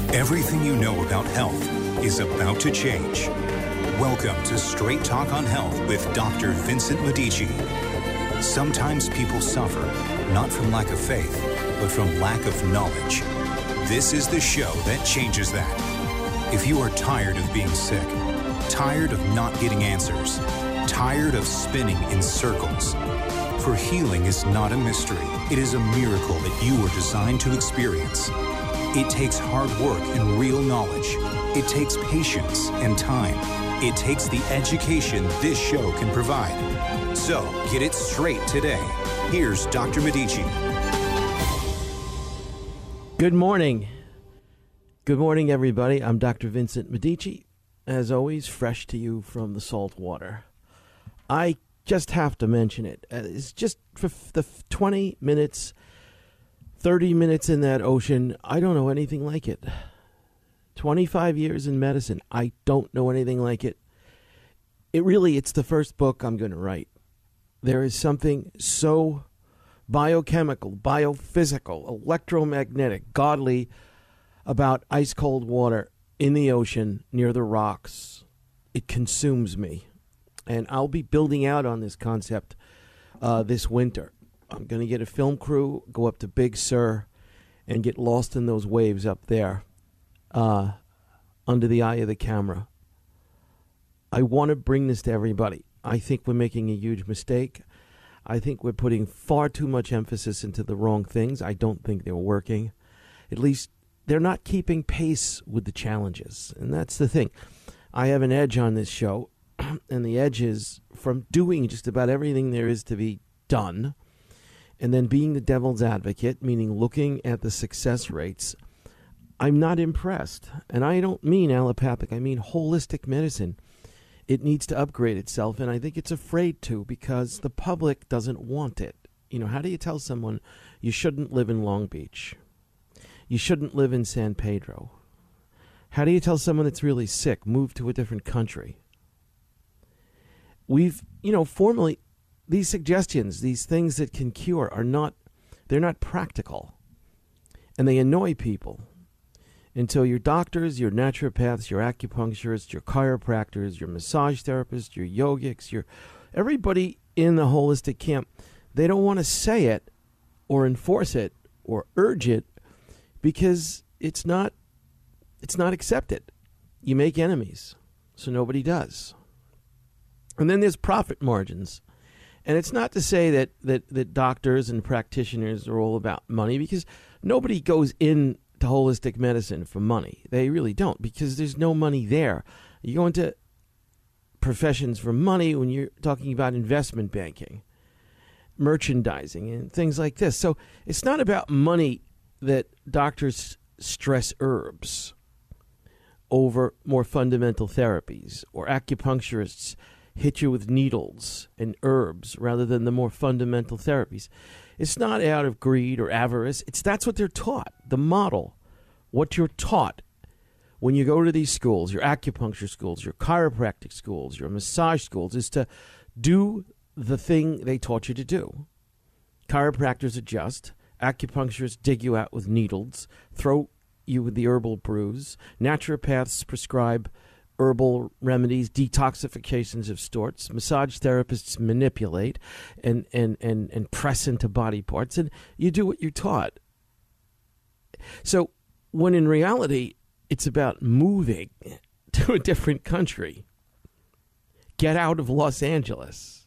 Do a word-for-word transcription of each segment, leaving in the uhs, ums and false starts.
Everything you know about health is about to change. Welcome to Straight Talk on Health with Doctor Vincent Medici. Sometimes people suffer, not from lack of faith, but from lack of knowledge. This is the show that changes that. If you are tired of being sick, tired of not getting answers, tired of spinning in circles, for healing is not a mystery. It is a miracle that you were designed to experience. It takes hard work and real knowledge. It takes patience and time. It takes the education this show can provide. So, get it straight today. Here's Doctor Medici. Good morning. Good morning, everybody. I'm Doctor Vincent Medici. As always, fresh to you from the salt water. I just have to mention it. It's just for the twenty minutes, thirty minutes in that ocean. I don't know anything like it. twenty-five years in medicine. I don't know anything like it. It really, it's the first book I'm going to write. There is something so biochemical, biophysical, electromagnetic, godly about ice cold water in the ocean near the rocks. It consumes me. And I'll be building out on this concept uh, this winter. I'm going to get a film crew, go up to Big Sur, and get lost in those waves up there uh, under the eye of the camera. I want to bring this to everybody. I think we're making a huge mistake. I think we're putting far too much emphasis into the wrong things. I don't think they're working. At least they're not keeping pace with the challenges. And that's the thing. I have an edge on this show. And the edge is from doing just about everything there is to be done, and then being the devil's advocate, meaning looking at the success rates. I'm not impressed. And I don't mean allopathic. I mean holistic medicine. It needs to upgrade itself, and I think it's afraid to because the public doesn't want it. You know, how do you tell someone you shouldn't live in Long Beach? You shouldn't live in San Pedro? How do you tell someone that's really sick, move to a different country? We've, you know, formally, these suggestions, these things that can cure are not, they're not practical. And they annoy people. Until your doctors, your naturopaths, your acupuncturists, your chiropractors, your massage therapists, your yogics, your everybody in the holistic camp, they don't want to say it or enforce it or urge it because it's not, it's not accepted. You make enemies, so nobody does. And then there's profit margins. And it's not to say that, that, that doctors and practitioners are all about money, because nobody goes in to holistic medicine for money. They really don't, because there's no money there. You go into professions for money when you're talking about investment banking, merchandising, and things like this. So it's not about money that doctors stress herbs over more fundamental therapies, or acupuncturists hit you with needles and herbs rather than the more fundamental therapies. It's not out of greed or avarice. It's that's what they're taught. The model, what you're taught when you go to these schools, your acupuncture schools, your chiropractic schools, your massage schools, is to do the thing they taught you to do. Chiropractors adjust. Acupuncturists dig you out with needles, throw you with the herbal brews. Naturopaths prescribe herbal remedies, detoxifications of sorts. Massage therapists manipulate and, and, and, and press into body parts, and you do what you're taught. So when in reality, it's about moving to a different country. Get out of Los Angeles.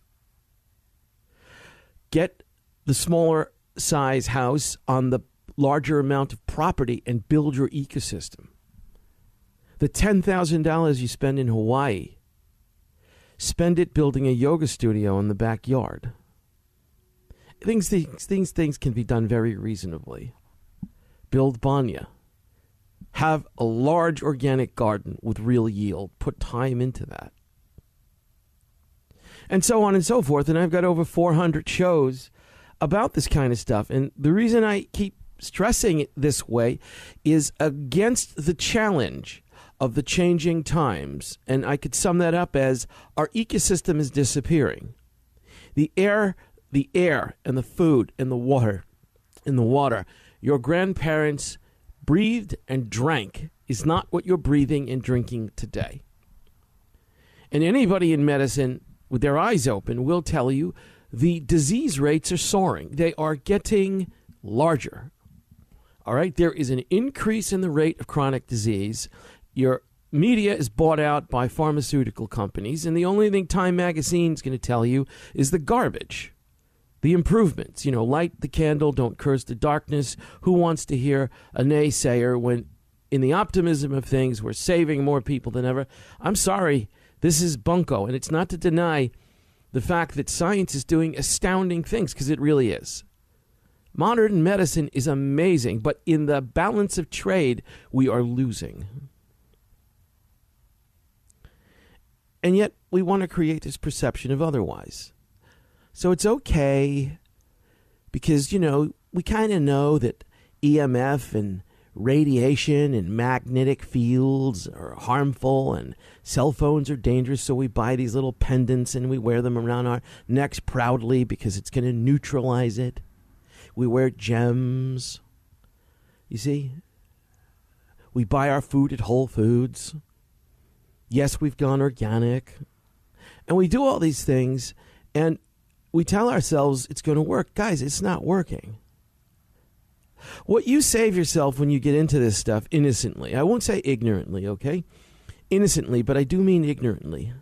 Get the smaller size house on the larger amount of property and build your ecosystem. The ten thousand dollars you spend in Hawaii, spend it building a yoga studio in the backyard. Things, things, things, things can be done very reasonably. Build banya. Have a large organic garden with real yield. Put time into that. And so on and so forth. And I've got over four hundred shows about this kind of stuff. And the reason I keep stressing it this way is against the challenge of the changing times. And I could sum that up as our ecosystem is disappearing. The air, the air and the food and the water, and the water your grandparents breathed and drank is not what you're breathing and drinking today. And anybody in medicine with their eyes open will tell you the disease rates are soaring. They are getting larger. All right? There is an increase in the rate of chronic disease. Your media is bought out by pharmaceutical companies, and the only thing Time Magazine is going to tell you is the garbage, the improvements. You know, light the candle, don't curse the darkness. Who wants to hear a naysayer when in the optimism of things we're saving more people than ever? I'm sorry, this is bunko, and it's not to deny the fact that science is doing astounding things, because it really is. Modern medicine is amazing, but in the balance of trade, we are losing. And yet, we want to create this perception of otherwise. So it's okay, because, you know, we kind of know that E M F and radiation and magnetic fields are harmful, and cell phones are dangerous, so we buy these little pendants and we wear them around our necks proudly because it's going to neutralize it. We wear gems. You see? We buy our food at Whole Foods. Yes, we've gone organic. And we do all these things, and we tell ourselves it's going to work. Guys, it's not working. What you save yourself when you get into this stuff innocently, I won't say ignorantly, okay? Innocently, but I do mean ignorantly.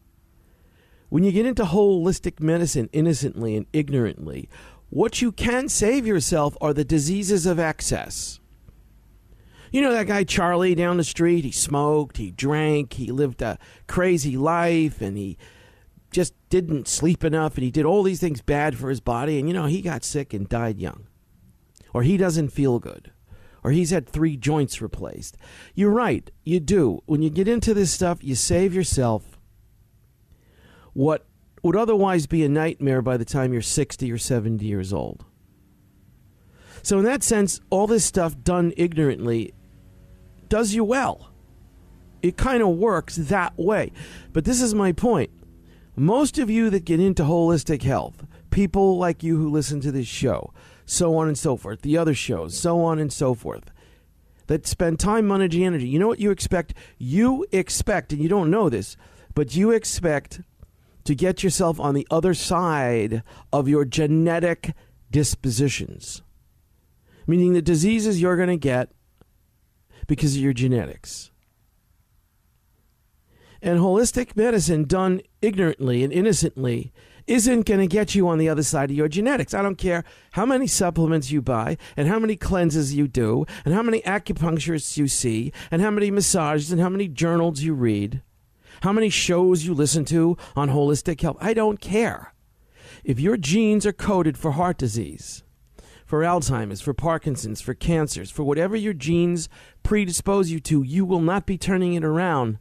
When you get into holistic medicine innocently and ignorantly, what you can save yourself are the diseases of excess. You know that guy Charlie down the street? He smoked, he drank, he lived a crazy life, and he just didn't sleep enough, and he did all these things bad for his body, and, you know, he got sick and died young. Or he doesn't feel good. Or he's had three joints replaced. You're right, you do. When you get into this stuff, you save yourself what would otherwise be a nightmare by the time you're sixty or seventy years old. So in that sense, all this stuff done ignorantly does you well. It kind of works that way. But this is my point. Most of you that get into holistic health, people like you who listen to this show, so on and so forth, the other shows, so on and so forth, that spend time, money, energy, you know what you expect? You expect, and you don't know this, but you expect to get yourself on the other side of your genetic dispositions, meaning the diseases you're going to get because of your genetics. And holistic medicine done ignorantly and innocently isn't going to get you on the other side of your genetics. I don't care how many supplements you buy and how many cleanses you do and how many acupuncturists you see and how many massages and how many journals you read, how many shows you listen to on holistic health. I don't care. If your genes are coded for heart disease, for Alzheimer's, for Parkinson's, for cancers, for whatever your genes predispose you to, you will not be turning it around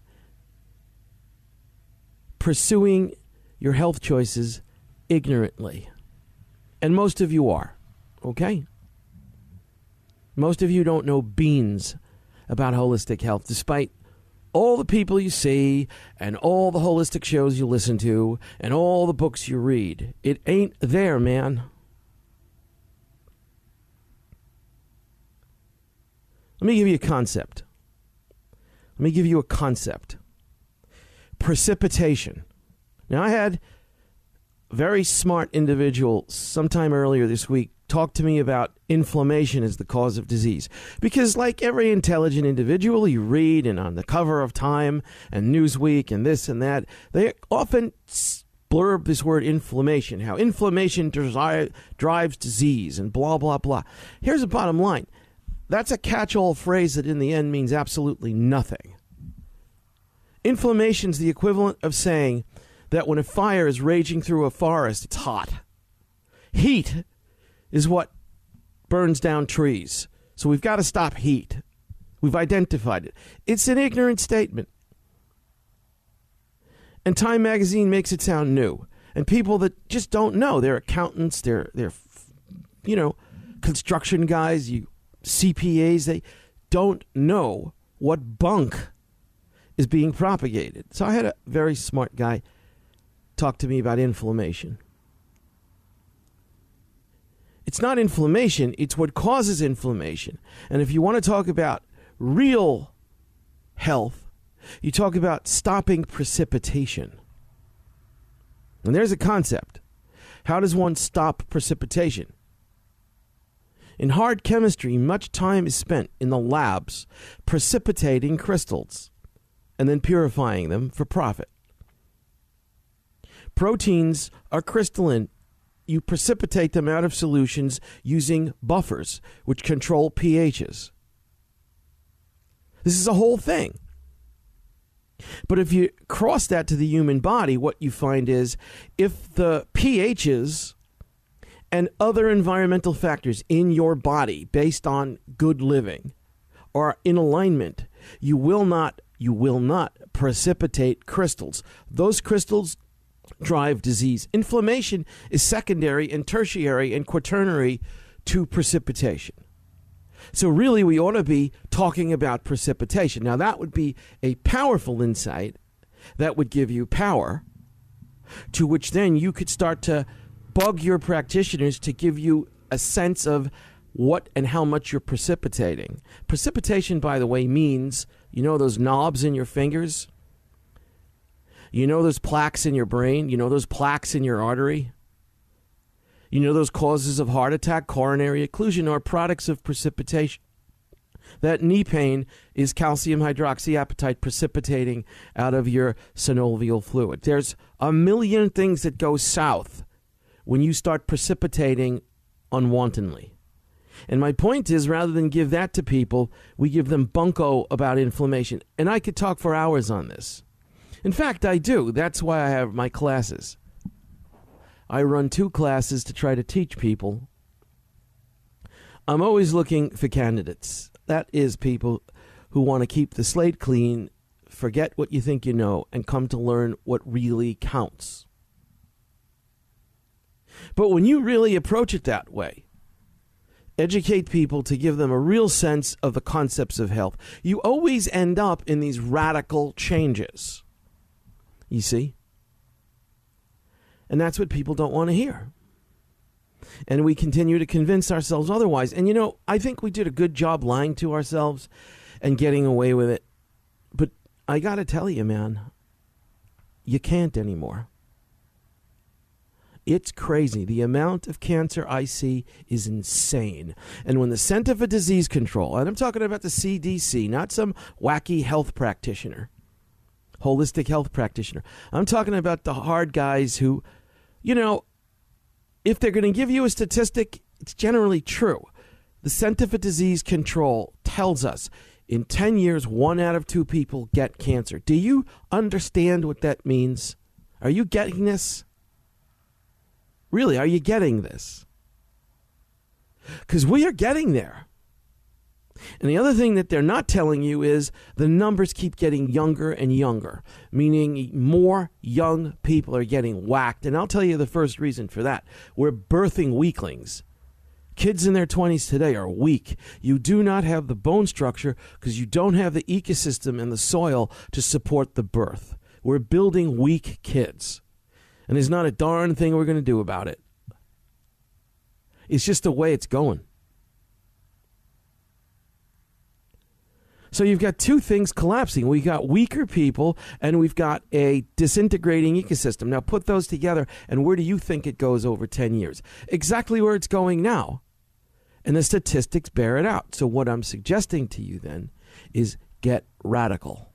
pursuing your health choices ignorantly. And most of you are, okay? Most of you don't know beans about holistic health, despite all the people you see and all the holistic shows you listen to and all the books you read. It ain't there, man. Let me give you a concept. Let me give you a concept. Precipitation. Now, I had a very smart individual sometime earlier this week talk to me about inflammation as the cause of disease. Because like every intelligent individual, you read and on the cover of Time and Newsweek and this and that, they often blurb this word inflammation, how inflammation dri- drives disease and blah, blah, blah. Here's the bottom line. That's a catch-all phrase that in the end means absolutely nothing. Inflammation is the equivalent of saying that when a fire is raging through a forest, it's hot. Heat is what burns down trees. So we've got to stop heat. We've identified it. It's an ignorant statement. And Time Magazine makes it sound new. And people that just don't know, they're accountants, they're, they're you know, construction guys, you C P As, they don't know what bunk is being propagated. So I had a very smart guy talk to me about inflammation. It's not inflammation, it's what causes inflammation. And if you want to talk about real health, you talk about stopping precipitation. And there's a concept. How does one stop precipitation? In hard chemistry, much time is spent in the labs precipitating crystals and then purifying them for profit. Proteins are crystalline. You precipitate them out of solutions using buffers, which control pHs. This is a whole thing. But if you cross that to the human body, what you find is if the pHs and other environmental factors in your body based on good living are in alignment, you will not, you will not precipitate crystals. Those crystals drive disease. Inflammation is secondary and tertiary and quaternary to precipitation. So really, we ought to be talking about precipitation. Now, that would be a powerful insight that would give you power, to which then you could start to bug your practitioners to give you a sense of what and how much you're precipitating. Precipitation, by the way, means, you know those knobs in your fingers? You know those plaques in your brain? You know those plaques in your artery? You know those causes of heart attack, coronary occlusion, are products of precipitation. That knee pain is calcium hydroxyapatite precipitating out of your synovial fluid. There's a million things that go south when you start precipitating unwantonly. And my point is, rather than give that to people, we give them bunko about inflammation. And I could talk for hours on this. In fact, I do. That's why I have my classes. I run two classes to try to teach people. I'm always looking for candidates. That is people who want to keep the slate clean, forget what you think you know, and come to learn what really counts. But when you really approach it that way, educate people to give them a real sense of the concepts of health, you always end up in these radical changes. You see? And that's what people don't want to hear. And we continue to convince ourselves otherwise. And, you know, I think we did a good job lying to ourselves and getting away with it. But I got to tell you, man, you can't anymore. It's crazy. The amount of cancer I see is insane. And when the Center for Disease Control, and I'm talking about the C D C, not some wacky health practitioner, holistic health practitioner. I'm talking about the hard guys who, you know, if they're going to give you a statistic, it's generally true. The Center for Disease Control tells us in ten years, one out of two people get cancer. Do you understand what that means? Are you getting this? Really, are you getting this? Because we are getting there. And the other thing that they're not telling you is the numbers keep getting younger and younger, meaning more young people are getting whacked. And I'll tell you the first reason for that. We're birthing weaklings. Kids in their twenties today are weak. You do not have the bone structure because you don't have the ecosystem and the soil to support the birth. We're building weak kids. And there's not a darn thing we're going to do about it. It's just the way it's going. So you've got two things collapsing. We've got weaker people and we've got a disintegrating ecosystem. Now put those together and where do you think it goes over ten years? Exactly where it's going now. And the statistics bear it out. So what I'm suggesting to you then is get radical.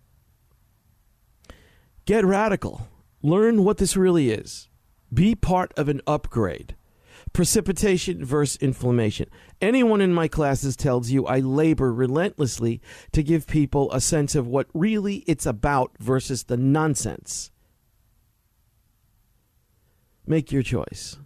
Get radical. Learn what this really is. Be part of an upgrade. Precipitation versus inflammation. Anyone in my classes tells you I labor relentlessly to give people a sense of what really it's about versus the nonsense. Make your choice.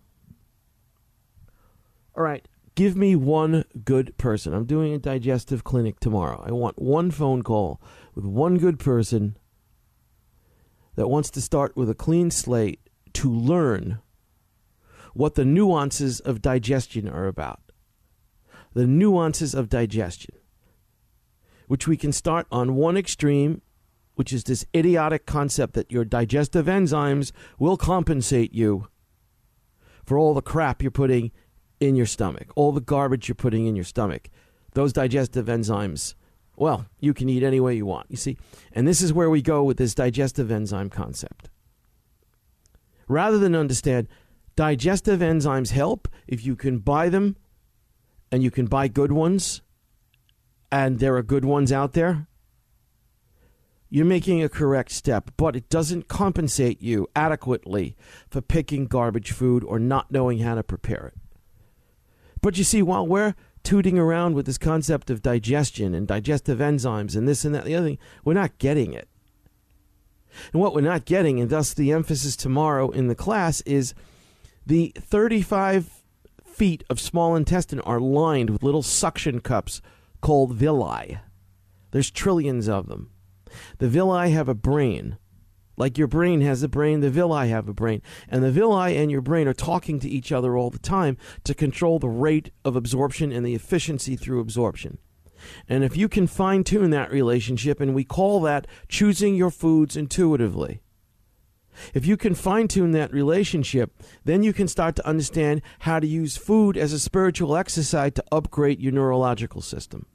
All right, give me one good person. I'm doing a digestive clinic tomorrow. I want one phone call with one good person that wants to start with a clean slate to learn what the nuances of digestion are about. The nuances of digestion, which we can start on one extreme, which is this idiotic concept that your digestive enzymes will compensate you for all the crap you're putting in your stomach, all the garbage you're putting in your stomach, those digestive enzymes, well, you can eat any way you want, you see? And this is where we go with this digestive enzyme concept. Rather than understand, digestive enzymes help if you can buy them, and you can buy good ones, and there are good ones out there, you're making a correct step, but it doesn't compensate you adequately for picking garbage food or not knowing how to prepare it. But you see, while we're tooting around with this concept of digestion and digestive enzymes and this and that, the other thing, we're not getting it. And what we're not getting, and thus the emphasis tomorrow in the class, is the thirty-five feet of small intestine are lined with little suction cups called villi. There's trillions of them. The villi have a brain. Like your brain has a brain, the villi have a brain. And the villi and your brain are talking to each other all the time to control the rate of absorption and the efficiency through absorption. And if you can fine-tune that relationship, and we call that choosing your foods intuitively, if you can fine-tune that relationship, then you can start to understand how to use food as a spiritual exercise to upgrade your neurological system.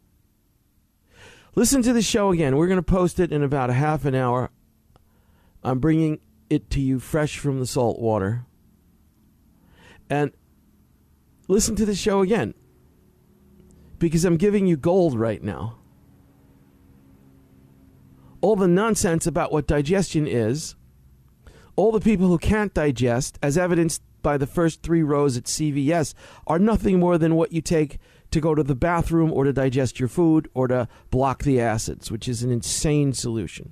Listen to the show again. We're going to post it in about a half an hour. I'm bringing it to you fresh from the salt water. And listen to the show again, because I'm giving you gold right now. All the nonsense about what digestion is, all the people who can't digest, as evidenced by the first three rows at C V S, are nothing more than what you take to go to the bathroom or to digest your food or to block the acids, which is an insane solution.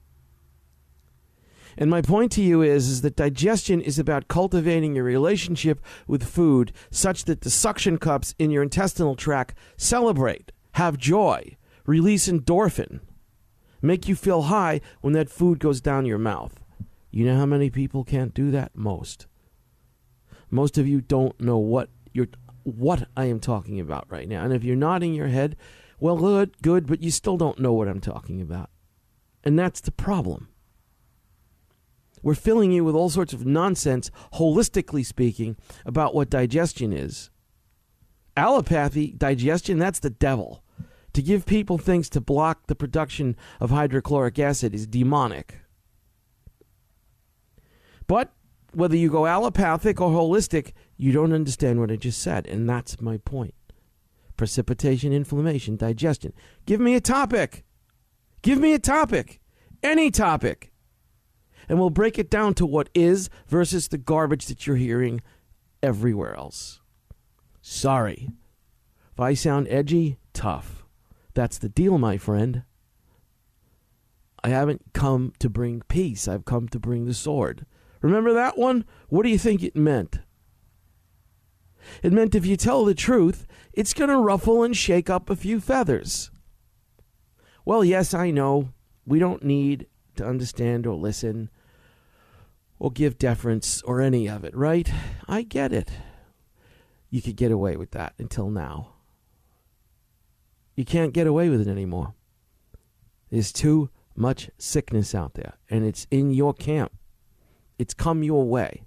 And my point to you is, is that digestion is about cultivating your relationship with food such that the suction cups in your intestinal tract celebrate, have joy, release endorphin, make you feel high when that food goes down your mouth. You know how many people can't do that? Most. Most of you don't know what you're what I am talking about right now. And if you're nodding your head, well, good, good, but you still don't know what I'm talking about. And that's the problem. We're filling you with all sorts of nonsense, holistically speaking, about what digestion is. Allopathy, digestion, that's the devil. To give people things to block the production of hydrochloric acid is demonic. But whether you go allopathic or holistic, you don't understand what I just said, and that's my point. Precipitation, inflammation, digestion. Give me a topic. Give me a topic. Any topic. And we'll break it down to what is versus the garbage that you're hearing everywhere else. Sorry. If I sound edgy, tough. That's the deal, my friend. I haven't come to bring peace. I've come to bring the sword. Remember that one? What do you think it meant? It meant if you tell the truth, it's going to ruffle and shake up a few feathers. Well, yes, I know. We don't need to understand or listen or give deference or any of it, right? I get it. You could get away with that until now. You can't get away with it anymore. There's too much sickness out there, and it's in your camp. It's come your way.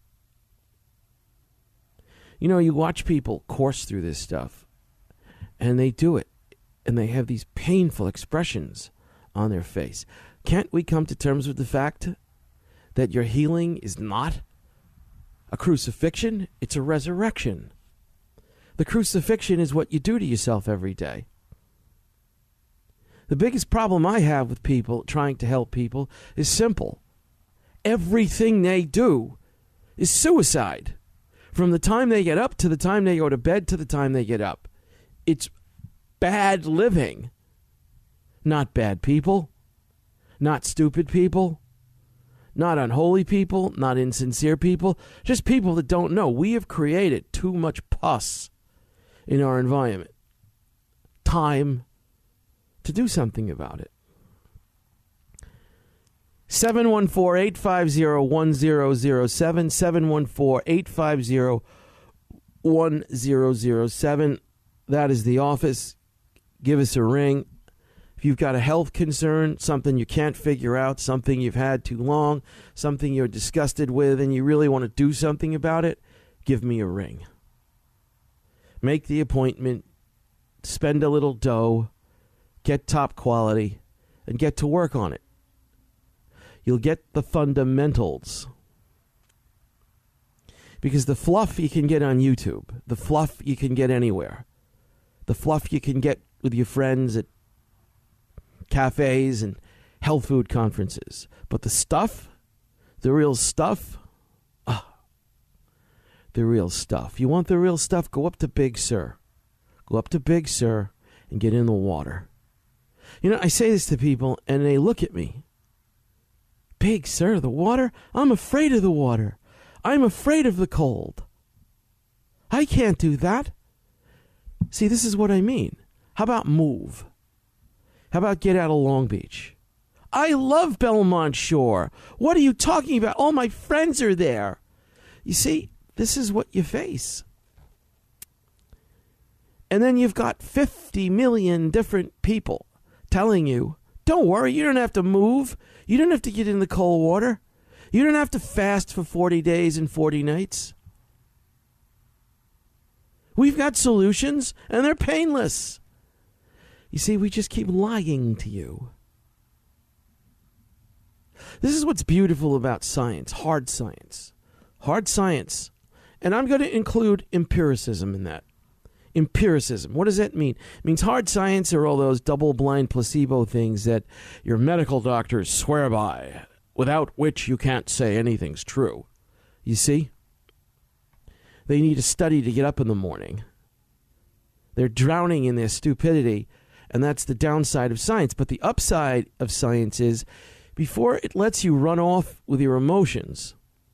You know, you watch people course through this stuff, and they do it, and they have these painful expressions on their face. Can't we come to terms with the fact that your healing is not a crucifixion? It's a resurrection. The crucifixion is what you do to yourself every day. The biggest problem I have with people trying to help people is simple. Everything they do is suicide. From the time they get up to the time they go to bed to the time they get up. It's bad living. Not bad people. Not stupid people. Not unholy people. Not insincere people. Just people that don't know. We have created too much pus in our environment. Time to do something about it. seven one four, eight five zero, one zero zero seven, seven one four, eight five zero, one zero zero seven. That is the office. Give us a ring. If you've got a health concern, something you can't figure out, something you've had too long, something you're disgusted with, and you really want to do something about it, give me a ring. make the appointment, spend a little dough, get top quality, and get to work on it. You'll get the fundamentals. Because the fluff you can get on YouTube, the fluff you can get anywhere, the fluff you can get with your friends at cafes and health food conferences. But the stuff, the real stuff, ah, the real stuff. You want the real stuff? Go up to Big Sur. Go up to Big Sur and get in the water. You know, I say this to people and they look at me. Big Sur, the water? I'm afraid of the water. I'm afraid of the cold. I can't do that. See, this is what I mean. How about move? How about get out of Long Beach? I love Belmont Shore. What are you talking about? All my friends are there. You see, this is what you face. And then you've got fifty million different people telling you, don't worry, you don't have to move. You don't have to get in the cold water. You don't have to fast for forty days and forty nights. We've got solutions, and they're painless. You see, we just keep lying to you. This is what's beautiful about science, hard science. Hard science. And I'm going to include empiricism in that. Empiricism. What does that mean? It means hard science are all those double-blind placebo things that your medical doctors swear by, without which you can't say anything's true. You see? They need a study to get up in the morning. They're drowning in their stupidity, and that's the downside of science. But the upside of science is, before it lets you run off with your emotions,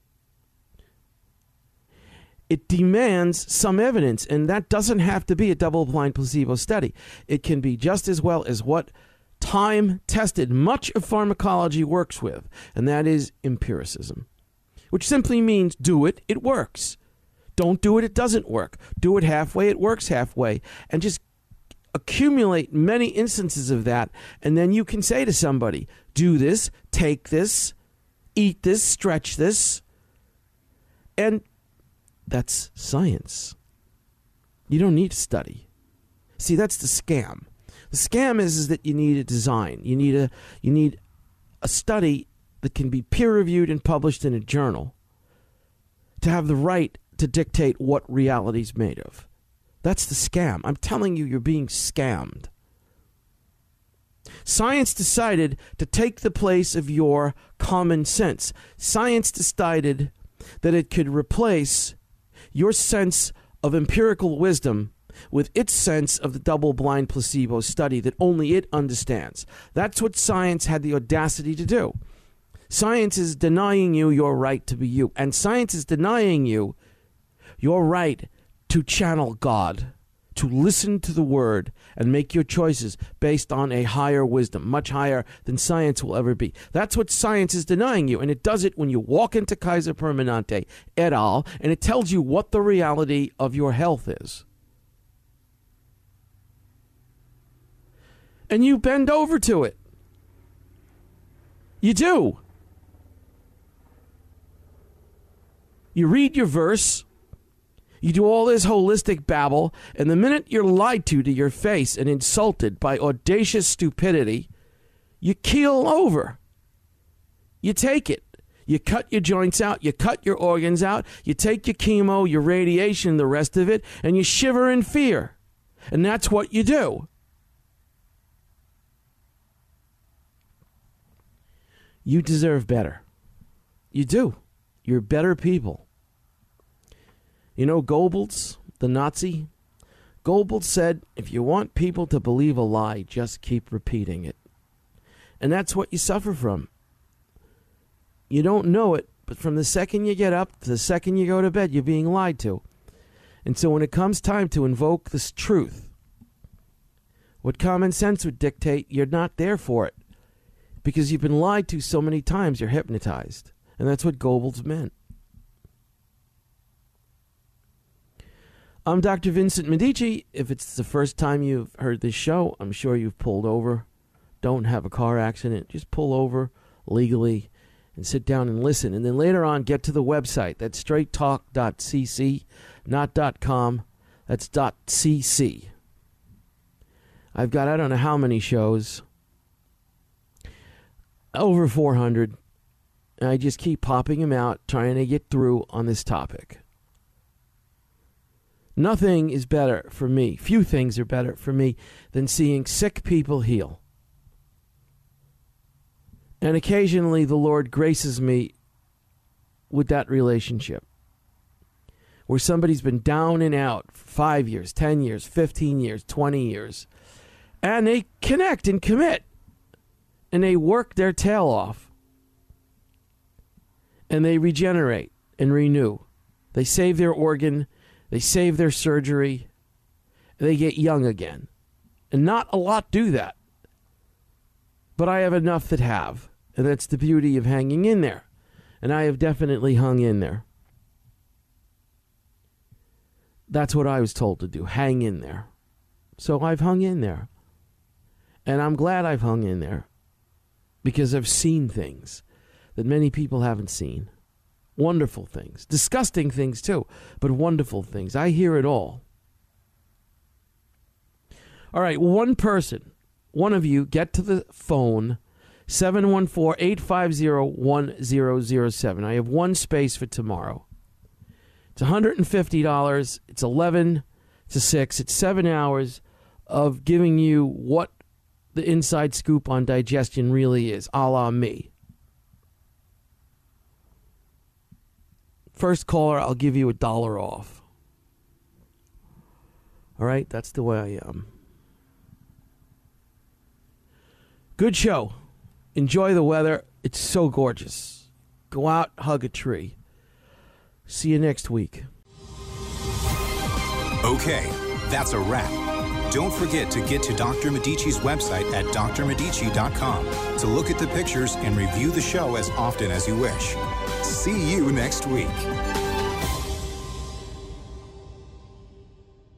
it demands some evidence, and that doesn't have to be a double-blind placebo study. It can be just as well as what time-tested much of pharmacology works with, and that is empiricism, which simply means do it, it works. Don't do it, it doesn't work. Do it halfway, it works halfway. And just accumulate many instances of that, and then you can say to somebody, do this, take this, eat this, stretch this, and that's science. You don't need to study. See, that's the scam. The scam is, is that you need a design. You need a you need a study that can be peer-reviewed and published in a journal to have the right to dictate what reality's made of. That's the scam. I'm telling you, you're being scammed. Science decided to take the place of your common sense. Science decided that it could replace your sense of empirical wisdom with its sense of the double-blind placebo study that only it understands. That's what science had the audacity to do. Science is denying you your right to be you, and science is denying you your right to channel God, to listen to the word and make your choices based on a higher wisdom, much higher than science will ever be. That's what science is denying you, and it does it when you walk into Kaiser Permanente et al., and it tells you what the reality of your health is. And you bend over to it. You do. You read your verse. You do all this holistic babble, and the minute you're lied to to your face and insulted by audacious stupidity, you keel over. You take it. You cut your joints out. You cut your organs out. You take your chemo, your radiation, the rest of it, and you shiver in fear. And that's what you do. You deserve better. You do. You're better people. You know Goebbels, the Nazi? Goebbels said, if you want people to believe a lie, just keep repeating it. And that's what you suffer from. You don't know it, but from the second you get up to the second you go to bed, you're being lied to. And so when it comes time to invoke this truth, what common sense would dictate, you're not there for it. Because you've been lied to so many times, you're hypnotized. And that's what Goebbels meant. I'm Doctor Vincent Medici. If it's the first time you've heard this show, I'm sure you've pulled over. Don't have a car accident. Just pull over legally and sit down and listen. And then later on, get to the website. That's straight talk dot c c, not .com. That's .cc. I've got, I don't know how many shows, over four hundred, and I just keep popping them out, trying to get through on this topic. Nothing is better for me, few things are better for me than seeing sick people heal. And occasionally the Lord graces me with that relationship, where somebody's been down and out for five years, ten years, fifteen years, twenty years, and they connect and commit, and they work their tail off, and they regenerate and renew. They save their organ, they save their surgery, they get young again. And not a lot do that. But I have enough that have, and that's the beauty of hanging in there. And I have definitely hung in there. That's what I was told to do, hang in there. So I've hung in there. And I'm glad I've hung in there, because I've seen things that many people haven't seen. Wonderful things. Disgusting things too, but wonderful things. I hear it all. All right, one person, one of you, get to the phone, seven one four, eight five zero, one zero zero seven. I have one space for tomorrow. It's one hundred fifty dollars. It's eleven to six. It's seven hours of giving you what the inside scoop on digestion really is, a la me. First caller, I'll give you a dollar off. All right, that's the way I am. Good show. Enjoy the weather. It's so gorgeous. Go out, hug a tree. See you next week. Okay, that's a wrap. Don't forget to get to Doctor Medici's website at d r medici dot com to look at the pictures and review the show as often as you wish. See you next week.